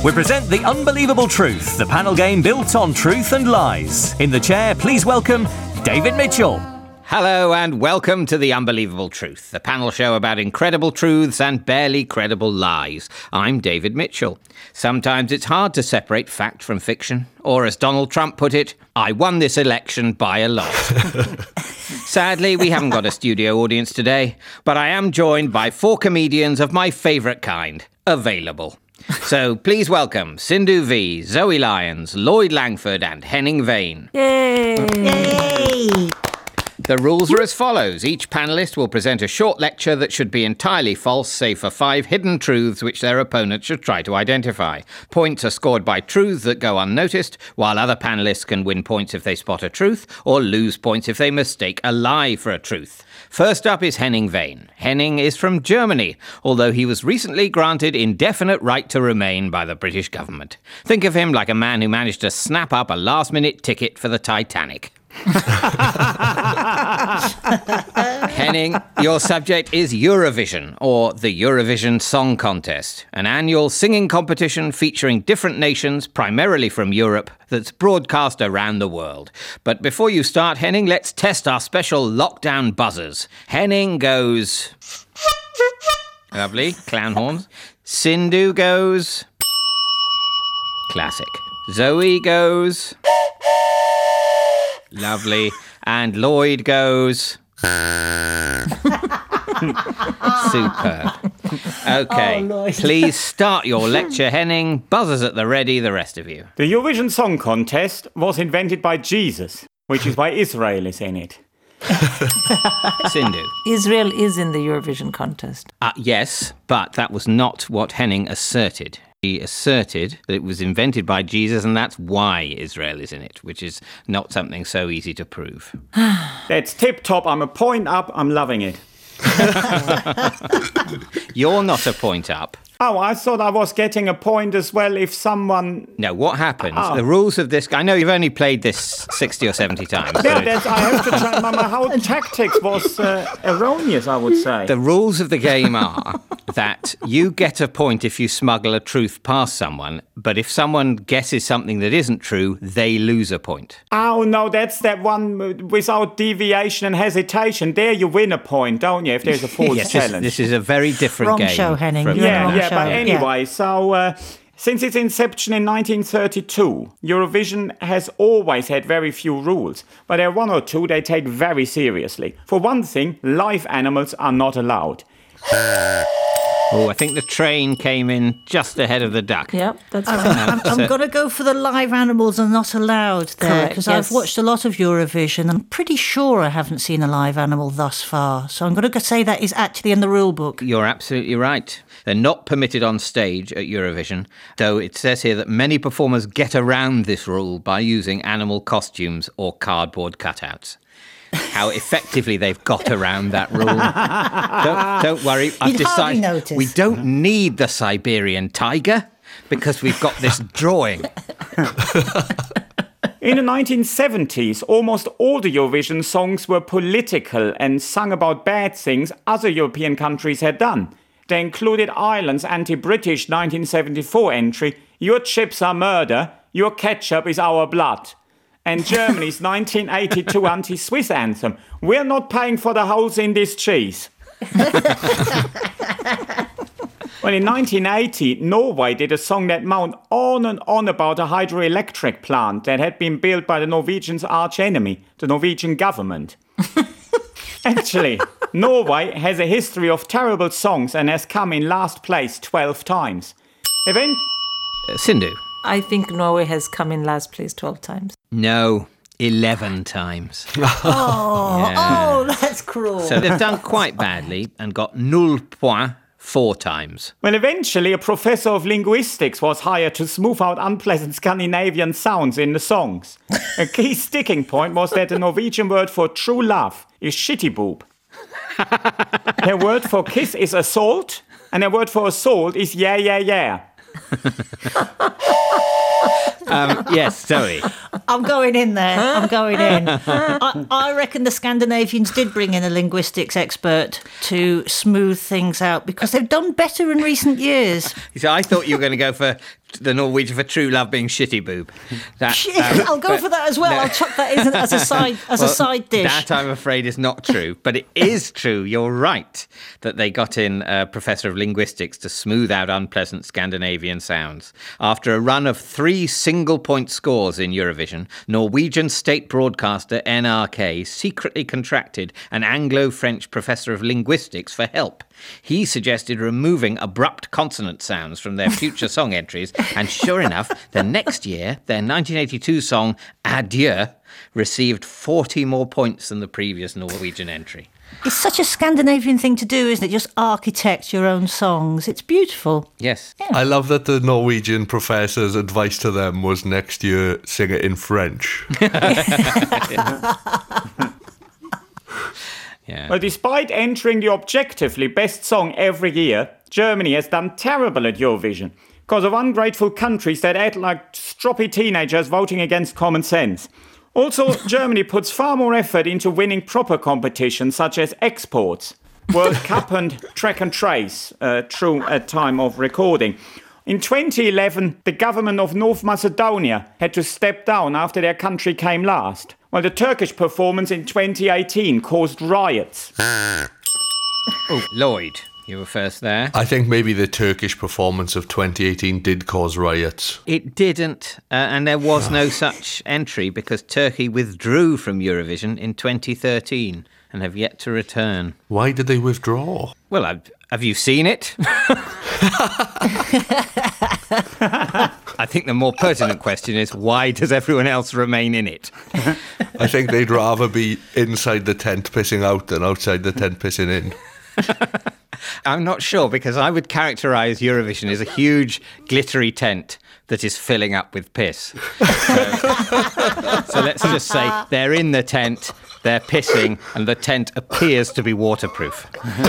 We present The Unbelievable Truth, the panel game built on truth and lies. In the chair, please welcome David Mitchell. Hello and welcome to The Unbelievable Truth, the panel show about incredible truths and barely credible lies. I'm David Mitchell. Sometimes it's hard to separate fact from fiction, or as Donald Trump put it, I won this election by a lot. Sadly, we haven't got a studio audience today, but I am joined by 4 comedians of my favourite kind, available. So please welcome Sindhu V, Zoe Lyons, Lloyd Langford and Henning Vane. Yay! Yay! The rules are as follows. Each panellist will present a short lecture that should be entirely false, save for 5 hidden truths which their opponent should try to identify. Points are scored by truths that go unnoticed, while other panellists can win points if they spot a truth, or lose points if they mistake a lie for a truth. First up is Henning Vane. Henning is from Germany, although he was recently granted indefinite right to remain by the British government. Think of him like a man who managed to snap up a last-minute ticket for the Titanic. Henning, your subject is Eurovision, or the Eurovision Song Contest, an annual singing competition featuring different nations, primarily from Europe, that's broadcast around the world. But before you start, Henning, let's test our special lockdown buzzers. Henning goes... Lovely, clown horns. Sindhu goes... Classic. Zoe goes... Lovely. And Lloyd goes... Superb. Okay, please start your lecture, Henning. Buzzers at the ready, the rest of you. The Eurovision Song Contest was invented by Jesus, which is why Israel is in it. Sindhu. Israel is in the Eurovision contest. Yes, but that was not what Henning asserted. He asserted that it was invented by Jesus and that's why Israel is in it, which is not something so easy to prove. That's tip-top. I'm a point up. I'm loving it. You're not a point up. Oh, I thought I was getting a point as well if someone... No, what happens? The rules of this... I know you've only played this 60 or 70 times. Yeah, I have to try. My whole tactics was erroneous, I would say. The rules of the game are that you get a point if you smuggle a truth past someone, but if someone guesses something that isn't true, they lose a point. Oh, no, that's that one without deviation and hesitation. There you win a point, don't you, if there's a false challenge. This is a very different wrong game. Show, Henning. Yeah, but anyway, so since its inception in 1932, Eurovision has always had very few rules, but there are 1 or 2 they take very seriously. For one thing, live animals are not allowed. Oh, I think the train came in just ahead of the duck. Yep, that's right. I'm going to go for the live animals are not allowed there, because yes. I've watched a lot of Eurovision. I'm pretty sure I haven't seen a live animal thus far, so I'm going to say that is actually in the rule book. You're absolutely right. They're not permitted on stage at Eurovision, though it says here that many performers get around this rule by using animal costumes or cardboard cutouts. How effectively they've got around that rule. Don't worry, I've decided we don't need the Siberian tiger because we've got this drawing. In the 1970s, almost all the Eurovision songs were political and sung about bad things other European countries had done. They included Ireland's anti-British 1974 entry, "Your chips are murder, your ketchup is our blood," and Germany's 1982 anti-Swiss anthem, "We're not paying for the holes in this cheese." Well, in 1980, Norway did a song that moaned on and on about a hydroelectric plant that had been built by the Norwegians' arch-enemy, the Norwegian government. Actually, Norway has a history of terrible songs and has come in last place 12 times. Sindhu. I think Norway has come in last place 12 times. No, 11 times. Oh, that's cruel. So they've done quite badly and got 0 points 4 times. Well, eventually a professor of linguistics was hired to smooth out unpleasant Scandinavian sounds in the songs. A key sticking point was that the Norwegian word for true love is shitty boob. Their word for kiss is assault, and their word for assault is yeah. Yes, Zoe. I'm going in there. I'm going in. I reckon the Scandinavians did bring in a linguistics expert to smooth things out because they've done better in recent years. So I thought you were going to go for the Norwegian for true love being shitty boob. I'll go for that as well. No. I'll chuck that in as a side dish. That, I'm afraid, is not true. But it is true, you're right, that they got in a professor of linguistics to smooth out unpleasant Scandinavian sounds. After a run of 3 single-point scores in Eurovision, Norwegian state broadcaster NRK secretly contracted an Anglo-French professor of linguistics for help. He suggested removing abrupt consonant sounds from their future song entries, and sure enough, the next year, their 1982 song Adieu received 40 more points than the previous Norwegian entry. It's such a Scandinavian thing to do, isn't it? Just architect your own songs. It's beautiful. Yes. Yeah. I love that the Norwegian professor's advice to them was next year sing it in French. Yeah. Well, despite entering the objectively best song every year, Germany has done terrible at Eurovision because of ungrateful countries that act like stroppy teenagers voting against common sense. Also, Germany puts far more effort into winning proper competitions such as exports, World Cup and track and trace, true at time of recording. In 2011, the government of North Macedonia had to step down after their country came last, while the Turkish performance in 2018 caused riots. Oh, Lloyd, you were first there. I think maybe the Turkish performance of 2018 did cause riots. It didn't, and there was no such entry because Turkey withdrew from Eurovision in 2013 and have yet to return. Why did they withdraw? Well, have you seen it? I think the more pertinent question is, why does everyone else remain in it? I think they'd rather be inside the tent pissing out than outside the tent pissing in. I'm not sure, because I would characterise Eurovision as a huge glittery tent that is filling up with piss. So let's just say they're in the tent, they're pissing, and the tent appears to be waterproof.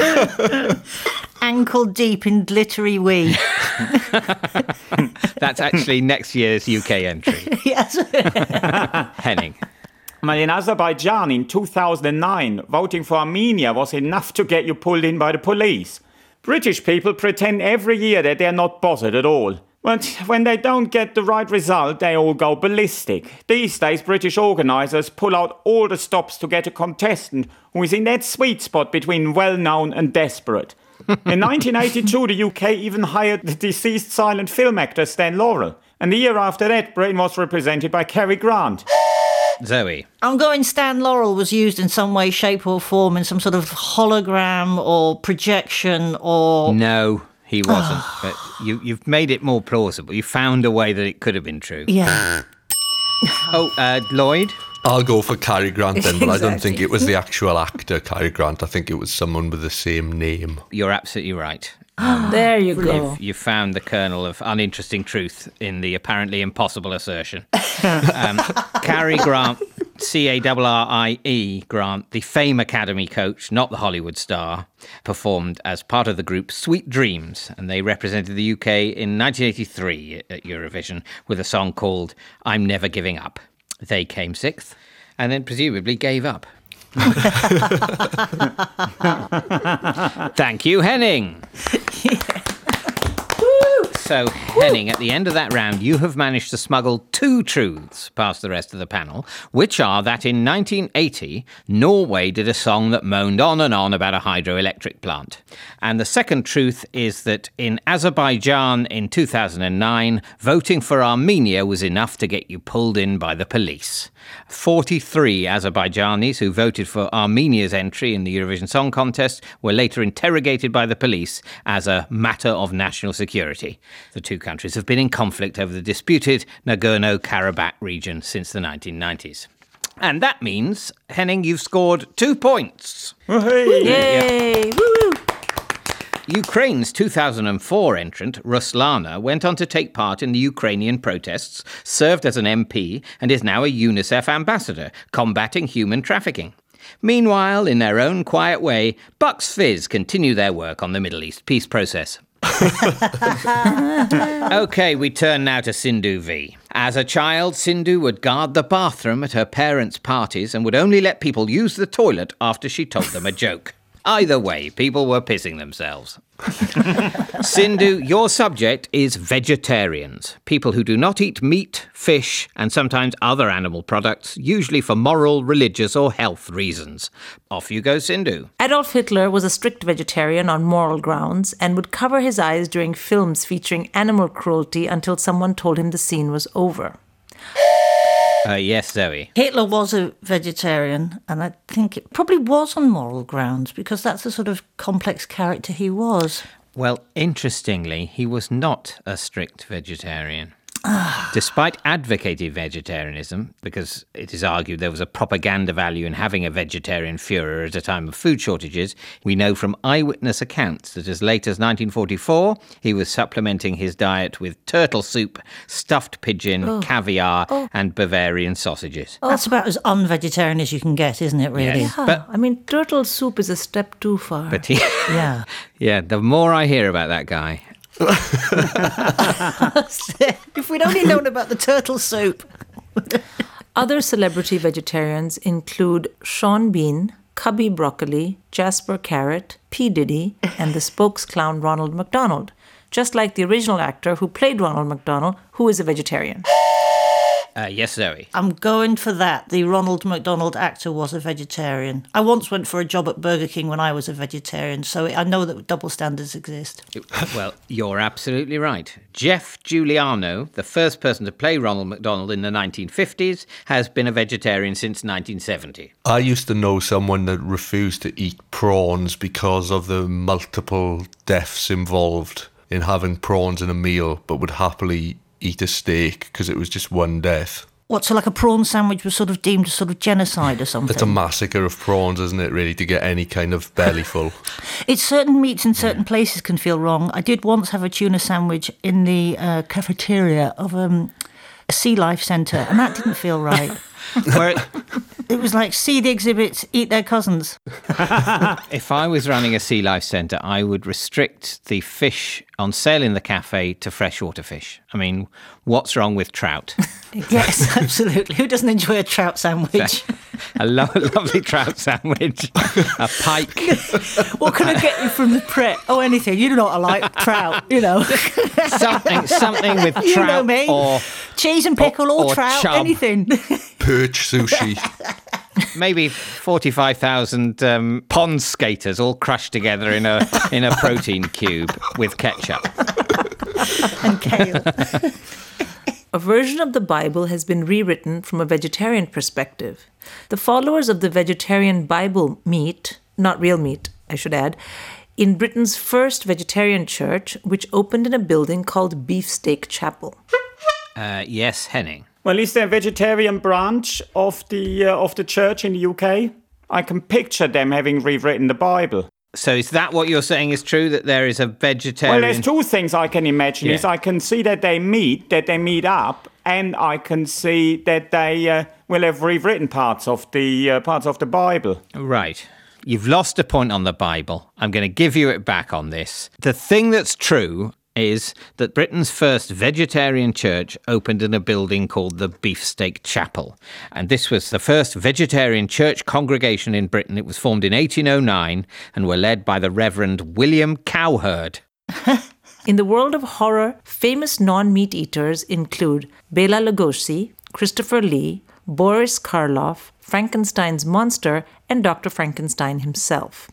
Ankle deep in glittery wee. That's actually next year's UK entry. Yes. Henning. Well, in Azerbaijan in 2009, voting for Armenia was enough to get you pulled in by the police. British people pretend every year that they're not bothered at all. But when they don't get the right result, they all go ballistic. These days, British organisers pull out all the stops to get a contestant who is in that sweet spot between well-known and desperate. In 1982, the UK even hired the deceased silent film actor Stan Laurel. And the year after that, Britain was represented by Cary Grant. Zoe. I'm going Stan Laurel was used in some way, shape or form in some sort of hologram or projection or... No, he wasn't. But you've made it more plausible. You found a way that it could have been true. Yeah. Lloyd? I'll go for Cary Grant then, but Exactly. I don't think it was the actual actor, Cary Grant. I think it was someone with the same name. You're absolutely right. There you go. You found the kernel of uninteresting truth in the apparently impossible assertion. Cary Grant, C-A-R-R-I-E Grant, the Fame Academy coach, not the Hollywood star, performed as part of the group Sweet Dreams, and they represented the UK in 1983 at Eurovision with a song called I'm Never Giving Up. They came 6th and then presumably gave up. Thank you, Henning. So, Henning, at the end of that round, you have managed to smuggle 2 truths past the rest of the panel, which are that in 1980, Norway did a song that moaned on and on about a hydroelectric plant. And the second truth is that in Azerbaijan in 2009, voting for Armenia was enough to get you pulled in by the police. 43 Azerbaijanis who voted for Armenia's entry in the Eurovision Song Contest were later interrogated by the police as a matter of national security. The 2 countries have been in conflict over the disputed Nagorno-Karabakh region since the 1990s. And that means, Henning, you've scored 2 points. Yay! Woo! Ukraine's 2004 entrant, Ruslana, went on to take part in the Ukrainian protests, served as an MP, and is now a UNICEF ambassador, combating human trafficking. Meanwhile, in their own quiet way, Bucks Fizz continue their work on the Middle East peace process. OK, we turn now to Sindhu V. As a child, Sindhu would guard the bathroom at her parents' parties and would only let people use the toilet after she told them a joke. Either way, people were pissing themselves. Sindhu, your subject is vegetarians, people who do not eat meat, fish, and sometimes other animal products, usually for moral, religious, or health reasons. Off you go, Sindhu. Adolf Hitler was a strict vegetarian on moral grounds and would cover his eyes during films featuring animal cruelty until someone told him the scene was over. Yes, Zoe. Hitler was a vegetarian, and I think it probably was on moral grounds because that's the sort of complex character he was. Well, interestingly, he was not a strict vegetarian. Despite advocating vegetarianism, because it is argued there was a propaganda value in having a vegetarian Führer at a time of food shortages, we know from eyewitness accounts that as late as 1944, he was supplementing his diet with turtle soup, stuffed pigeon, caviar, and Bavarian sausages. That's about as un-vegetarian as you can get, isn't it, really? Yes. But- I mean, turtle soup is a step too far. But he, Yeah. yeah, the more I hear about that guy, If we'd only known about the turtle soup. Other celebrity vegetarians include Sean Bean, Cubby Broccoli, Jasper Carrot, P. Diddy, and the spokes clown Ronald McDonald, just like the original actor who played Ronald McDonald, who is a vegetarian. yes, Zoe. I'm going for that. The Ronald McDonald actor was a vegetarian. I once went for a job at Burger King when I was a vegetarian, so I know that double standards exist. Well, you're absolutely right. Jeff Giuliano, the first person to play Ronald McDonald in the 1950s, has been a vegetarian since 1970. I used to know someone that refused to eat prawns because of the multiple deaths involved in having prawns in a meal, but would happily eat a steak because it was just one death. What, so like a prawn sandwich was sort of deemed a sort of genocide or something? It's a massacre of prawns, isn't it, really, to get any kind of belly full? It's certain meats in certain places can feel wrong. I did once have a tuna sandwich in the cafeteria of a Sea Life Centre, and that didn't feel right. Where, It was like, see the exhibits, eat their cousins. if I was running a Sea Life Centre, I would restrict the fish on sale in the cafe to freshwater fish. I mean, what's wrong with trout? Yes, absolutely. Who doesn't enjoy a trout sandwich? A lovely trout sandwich, a pike. What can I get you from the Pret? Oh, anything. You know what I like, trout, you know. Something with trout You know me. or Cheese and pickle, or trout, chub. anything. Perch sushi. maybe 45,000 pond skaters all crushed together in a protein cube with ketchup. And kale. A version of the Bible has been rewritten from a vegetarian perspective. The followers of the vegetarian Bible meet, not real meat, I should add, in Britain's first vegetarian church, which opened in a building called Beefsteak Chapel. Yes, Henning. Well, is there a vegetarian branch of the church in the UK? I can picture them having rewritten the Bible. So is that what you're saying is true, that there is a vegetarian... Well, there's two things I can imagine. Yeah. Is I can see that they meet up, and I can see that they will have rewritten parts of the Bible. Right. You've lost a point on the Bible. I'm going to give you it back on this. The thing that's true is that Britain's first vegetarian church opened in a building called the Beefsteak Chapel. And this was the first vegetarian church congregation in Britain. It was formed in 1809 and were led by the Reverend William Cowherd. In the world of horror, famous non-meat eaters include Bela Lugosi, Christopher Lee, Boris Karloff, Frankenstein's monster, and Dr. Frankenstein himself.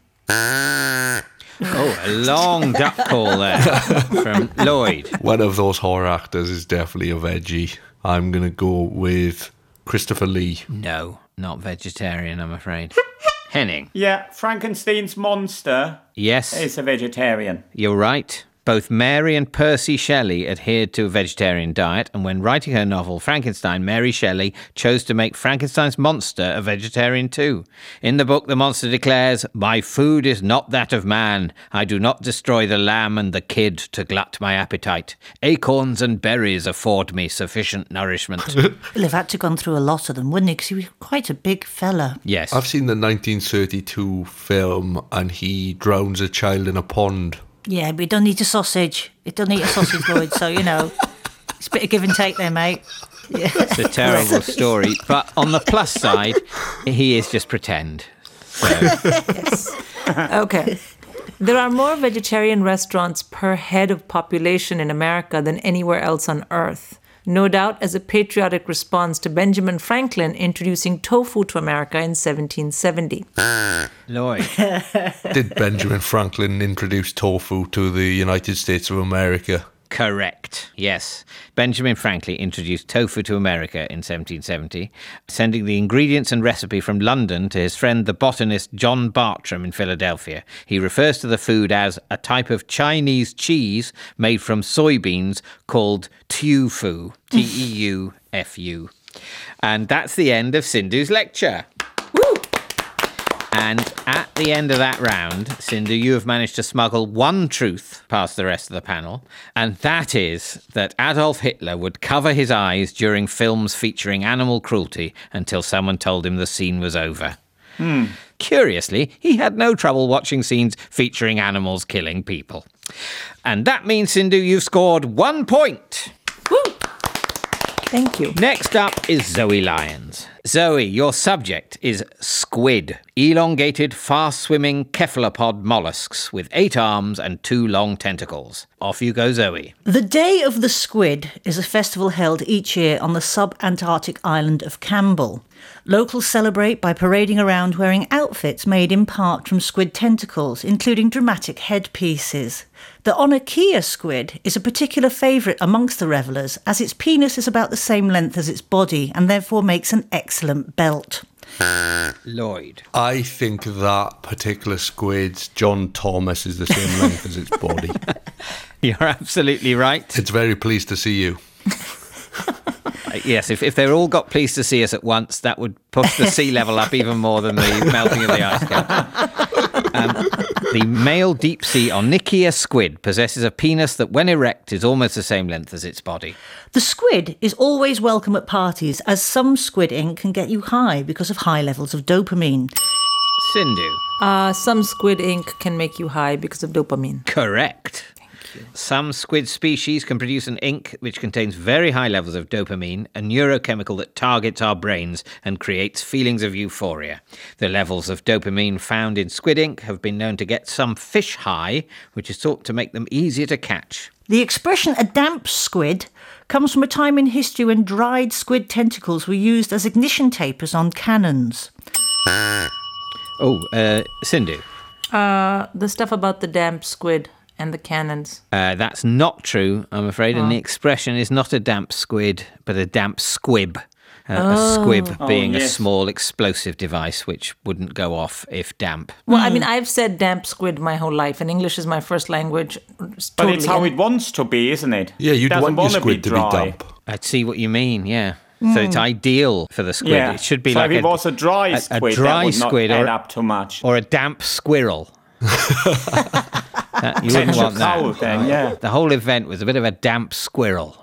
Oh, a long duck call there from Lloyd. One of those horror actors is definitely a veggie. I'm going to go with Christopher Lee. No, not vegetarian, I'm afraid. Henning. Yeah, Frankenstein's monster Yes, is a vegetarian. you're right. Both Mary and Percy Shelley adhered to a vegetarian diet, and when writing her novel Frankenstein, Mary Shelley chose to make Frankenstein's monster a vegetarian too. In the book, the monster declares, "My food is not that of man. I do not destroy the lamb and the kid to glut my appetite. Acorns and berries afford me sufficient nourishment." Well, they've had to gone through a lot of them, wouldn't he? Because he was quite a big fella. Yes. I've seen the 1932 film and he drowns a child in a pond. Yeah, but you don't need a sausage. You don't eat a sausage, Lloyd, so, you know, it's a bit of give and take there, mate. It's a terrible story. But on the plus side, he is just pretend. So. Okay. There are more vegetarian restaurants per head of population in America than anywhere else on Earth. No doubt as a patriotic response to Benjamin Franklin introducing tofu to America in 1770. Lloyd. Did Benjamin Franklin introduce tofu to the United States of America? Correct. Yes. Benjamin Franklin introduced tofu to America in 1770, sending the ingredients and recipe from London to his friend the botanist John Bartram in Philadelphia. He refers to the food as a type of Chinese cheese made from soybeans called teufu, Teufu. And that's the end of Sindhu's lecture. And at the end of that round, Sindhu, you have managed to smuggle one truth past the rest of the panel, and that is that Adolf Hitler would cover his eyes during films featuring animal cruelty until someone told him the scene was over. Curiously, he had no trouble watching scenes featuring animals killing people. And that means, Sindhu, you've scored 1 point. Thank you. Next up is Zoe Lyons. Zoe, your subject is squid, elongated, fast-swimming cephalopod mollusks with 8 arms and 2 long tentacles. Off you go, Zoe. The Day of the Squid is a festival held each year on the sub-Antarctic island of Campbell. Locals celebrate by parading around wearing outfits made in part from squid tentacles, including dramatic headpieces. The Onokia squid is a particular favourite amongst the revellers, as its penis is about the same length as its body and therefore makes an excellent belt. Lloyd. I think that particular squid's John Thomas is the same length as its body. You're absolutely right. It's very pleased to see you. Yes, if they all got pleased to see us at once, that would push the sea level up even more than the melting of the ice cap. The male deep-sea Onychia squid possesses a penis that, when erect, is almost the same length as its body. The squid is always welcome at parties, as some squid ink can get you high because of high levels of dopamine. Sindhu. Some squid ink can make you high because of dopamine. Correct. Some squid species can produce an ink which contains very high levels of dopamine, a neurochemical that targets our brains and creates feelings of euphoria. The levels of dopamine found in squid ink have been known to get some fish high, which is thought to make them easier to catch. The expression a damp squid comes from a time in history when dried squid tentacles were used as ignition tapers on cannons. Sindhu. The stuff about the damp squid and the cannons. That's not true, I'm afraid, and the expression is not a damp squid, but a damp squib. A squib being a small explosive device which wouldn't go off if damp. Well, I mean, I've said damp squid my whole life, and English is my first language. But it's how it wants to be, isn't it? Yeah, you'd Doesn't want your wanna squid to be damp. I'd see what you mean, yeah. So it's ideal for the squid. Yeah. It should be so like if it was a dry squid, dry that would not squid add up too much. or a damp squirrel. You wouldn't want that. Cold then, yeah. The whole event was a bit of a damp squirrel.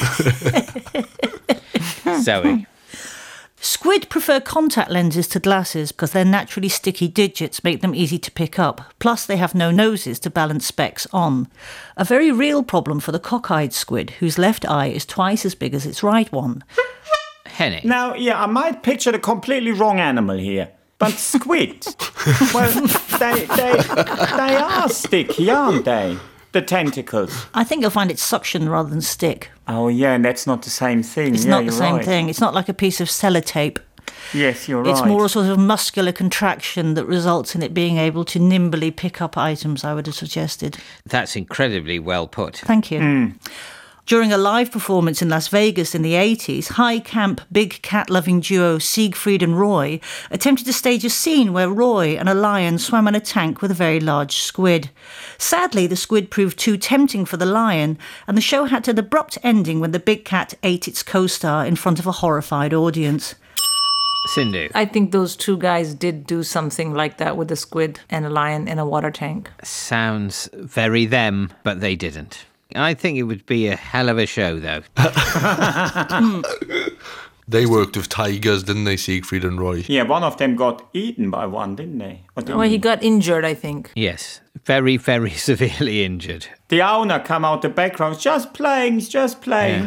Zoe. Squid prefer contact lenses to glasses because their naturally sticky digits make them easy to pick up. Plus, they have no noses to balance specs on. A very real problem for the cockeyed squid, whose left eye is twice as big as its right one. Henny. Now, I might picture the completely wrong animal here. But squid, well, they are sticky, aren't they? The tentacles. I think you'll find it's suction rather than stick. Oh, yeah, and that's not the same thing. It's not the same thing. It's not like a piece of sellotape. Yes, you're right. It's more a sort of muscular contraction that results in it being able to nimbly pick up items, I would have suggested. That's incredibly well put. Thank you. During a live performance in Las Vegas in the 80s, high camp big cat-loving duo Siegfried and Roy attempted to stage a scene where Roy and a lion swam in a tank with a very large squid. Sadly, the squid proved too tempting for the lion, and the show had an abrupt ending when the big cat ate its co-star in front of a horrified audience. Sindhu. I think those two guys did do something like that with a squid and a lion in a water tank. Sounds very them, but they didn't. I think it would be a hell of a show, though. They worked with tigers, didn't they, Siegfried and Roy? Yeah, one of them got eaten by one, didn't they? Well, he got injured, I think. Yes, very, very severely injured. The owner come out the background, just playing, he's just playing.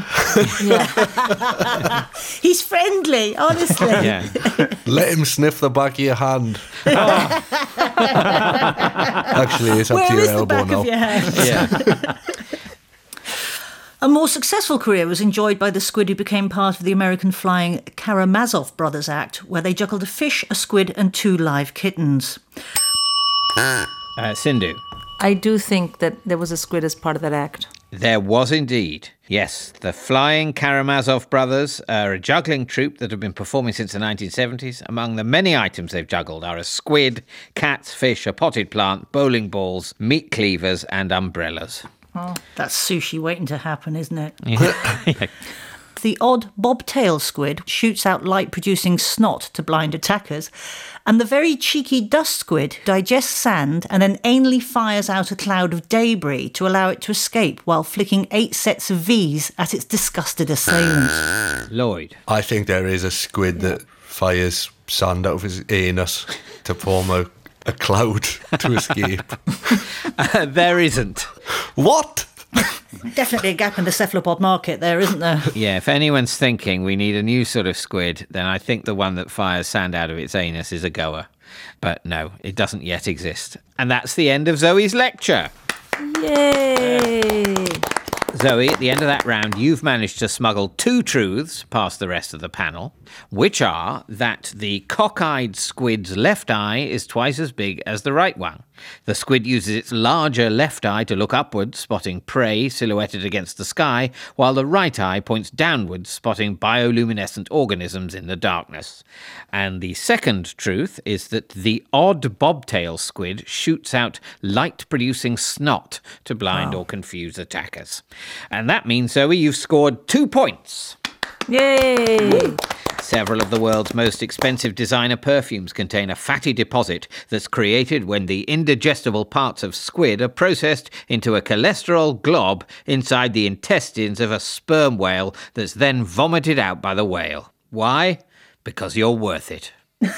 Yeah. He's friendly, honestly. Yeah. Let him sniff the back of your hand. Actually, it's up to Where your is the elbow back now. of your hand? Yeah. A more successful career was enjoyed by the squid who became part of the American flying Karamazov Brothers Act, where they juggled a fish, a squid, and 2 live kittens. Sindhu. I do think that there was a squid as part of that act. There was indeed. Yes, the Flying Karamazov Brothers are a juggling troupe that have been performing since the 1970s. Among the many items they've juggled are a squid, cats, fish, a potted plant, bowling balls, meat cleavers, and umbrellas. Oh, that's sushi waiting to happen, isn't it? Yeah. The odd bobtail squid shoots out light-producing snot to blind attackers, and the very cheeky dust squid digests sand and then anally fires out a cloud of debris to allow it to escape while flicking 8 sets of V's at its disgusted assailants. Lloyd. I think there is a squid that fires sand out of his anus to form a cloud to escape. There isn't. What? Definitely a gap in the cephalopod market there, isn't there? Yeah, if anyone's thinking we need a new sort of squid, then I think the one that fires sand out of its anus is a goer. But no, it doesn't yet exist. And that's the end of Zoe's lecture. Yay! Zoe, at the end of that round, you've managed to smuggle 2 truths past the rest of the panel, which are that the cockeyed squid's left eye is twice as big as the right one. The squid uses its larger left eye to look upwards, spotting prey silhouetted against the sky, while the right eye points downwards, spotting bioluminescent organisms in the darkness. And the second truth is that the odd bobtail squid shoots out light-producing snot to blind or confuse attackers. And that means, Zoe, you've scored 2 points. Yay! Several of the world's most expensive designer perfumes contain a fatty deposit that's created when the indigestible parts of squid are processed into a cholesterol glob inside the intestines of a sperm whale that's then vomited out by the whale. Why? Because you're worth it.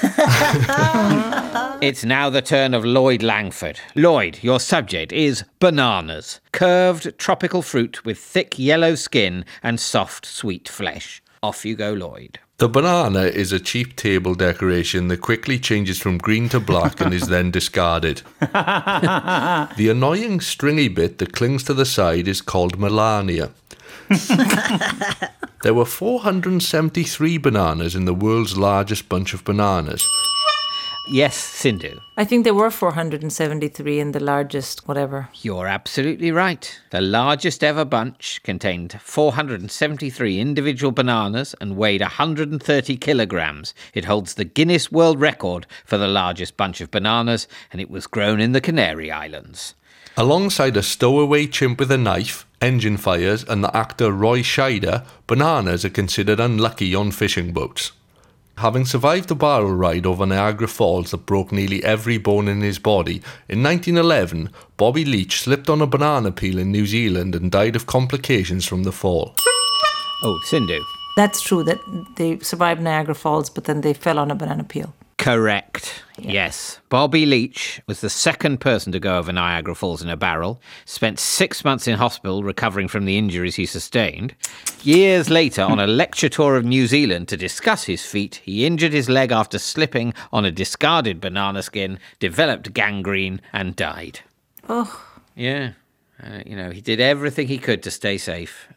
It's now the turn of Lloyd Langford. Lloyd, your subject is bananas. Curved tropical fruit with thick yellow skin and soft, sweet flesh. Off you go, Lloyd. The banana is a cheap table decoration that quickly changes from green to black and is then discarded. The annoying stringy bit that clings to the side is called Melania. There were 473 bananas in the world's largest bunch of bananas. Yes, Sindhu. I think there were 473 in the largest whatever. You're absolutely right. The largest ever bunch contained 473 individual bananas and weighed 130 kilograms. It holds the Guinness World Record for the largest bunch of bananas, and it was grown in the Canary Islands. Alongside a stowaway chimp with a knife, engine fires, and the actor Roy Scheider, bananas are considered unlucky on fishing boats. Having survived a barrel ride over Niagara Falls that broke nearly every bone in his body, in 1911, Bobby Leach slipped on a banana peel in New Zealand and died of complications from the fall. Oh, Sindhu. That's true, that they survived Niagara Falls, but then they fell on a banana peel. Correct. Yes. Bobby Leach was the second person to go over Niagara Falls in a barrel, spent 6 months in hospital recovering from the injuries he sustained. Years later, on a lecture tour of New Zealand to discuss his feat, he injured his leg after slipping on a discarded banana skin, developed gangrene, and died. Oh. Yeah. He did everything he could to stay safe.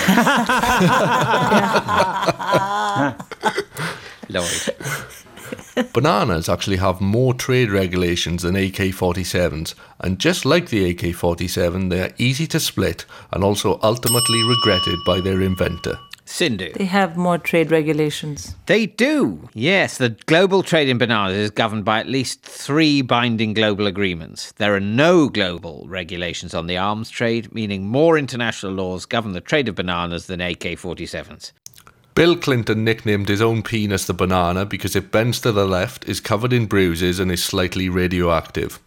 Lloyd. Bananas actually have more trade regulations than AK-47s, and just like the AK-47, they are easy to split and also ultimately regretted by their inventor. Sindhu. They have more trade regulations. They do. Yes, the global trade in bananas is governed by at least 3 binding global agreements. There are no global regulations on the arms trade, meaning more international laws govern the trade of bananas than AK-47s. Bill Clinton nicknamed his own penis the banana because it bends to the left, is covered in bruises, and is slightly radioactive.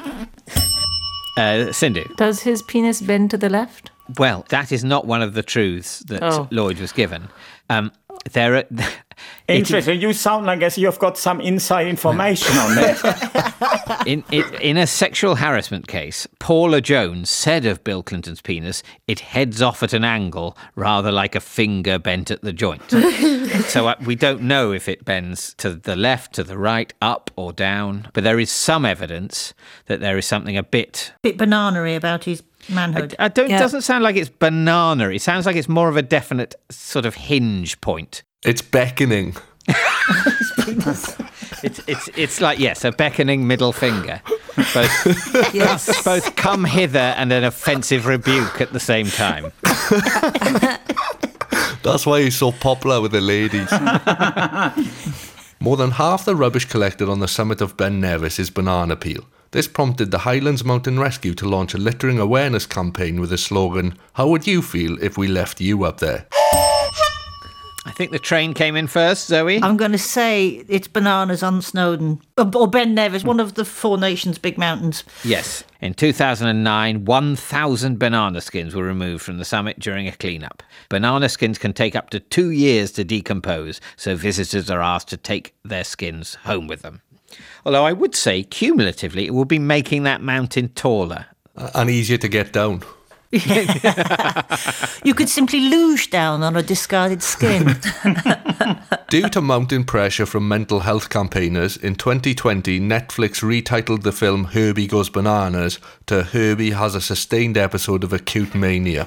Sindhu. Does his penis bend to the left? Well, that is not one of the truths that Lloyd was given. Interesting. You sound like as you've got some inside information on that. In a sexual harassment case, Paula Jones said of Bill Clinton's penis, it heads off at an angle, rather like a finger bent at the joint. So we don't know if it bends to the left, to the right, up or down. But there is some evidence that there is something a bit banana-y about his manhood. It doesn't sound like it's banana. It sounds like it's more of a definite sort of hinge point. It's beckoning. It's like, yes, a beckoning middle finger. Both come hither and an offensive rebuke at the same time. That's why he's so popular with the ladies. More than half the rubbish collected on the summit of Ben Nevis is banana peel. This prompted the Highlands Mountain Rescue to launch a littering awareness campaign with the slogan, "How would you feel if we left you up there?" I think the train came in first, Zoe. I'm going to say it's bananas on Snowdon. Or Ben Nevis, one of the Four Nations big mountains. Yes. In 2009, 1,000 banana skins were removed from the summit during a cleanup. Banana skins can take up to 2 years to decompose, so visitors are asked to take their skins home with them. Although I would say, cumulatively, it will be making that mountain taller. And easier to get down. You could simply luge down on a discarded skin. Due to mounting pressure from mental health campaigners, in 2020 Netflix retitled the film Herbie Goes Bananas to Herbie Has a Sustained Episode of Acute Mania.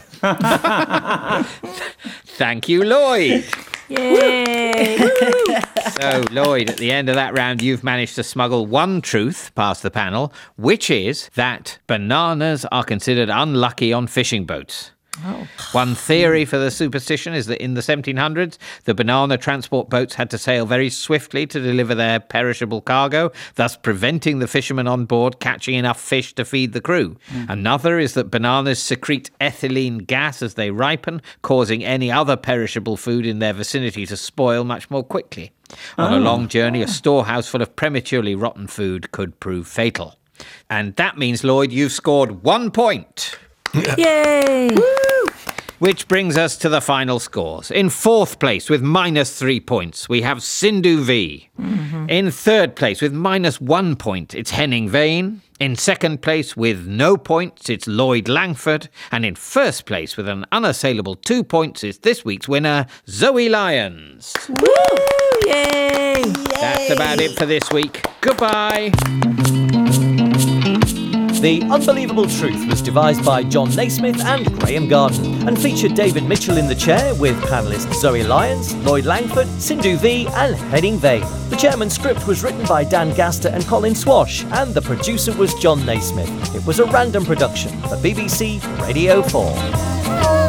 Thank you, Lloyd. Yay! So, Lloyd, at the end of that round, you've managed to smuggle one truth past the panel, which is that bananas are considered unlucky on fishing boats. Oh. One theory for the superstition is that in the 1700s, the banana transport boats had to sail very swiftly to deliver their perishable cargo, thus preventing the fishermen on board catching enough fish to feed the crew. Another is that bananas secrete ethylene gas as they ripen, causing any other perishable food in their vicinity to spoil much more quickly. On a long journey, a storehouse full of prematurely rotten food could prove fatal. And that means, Lloyd, you've scored 1 point. Yay! Woo! Which brings us to the final scores. In fourth place with -3 points, we have Sindhu V. Mm-hmm. In third place with -1 point, it's Henning Vane. In second place with no points, it's Lloyd Langford. And in first place with an unassailable 2 points is this week's winner, Zoe Lyons. Woo! Yay! That's about it for this week. Goodbye. The Unbelievable Truth was devised by John Naismith and Graham Garden and featured David Mitchell in the chair with panellists Zoe Lyons, Lloyd Langford, Sindhu V and Henning Vane. The chairman's script was written by Dan Gaster and Colin Swash and the producer was John Naismith. It was a random production for BBC Radio 4.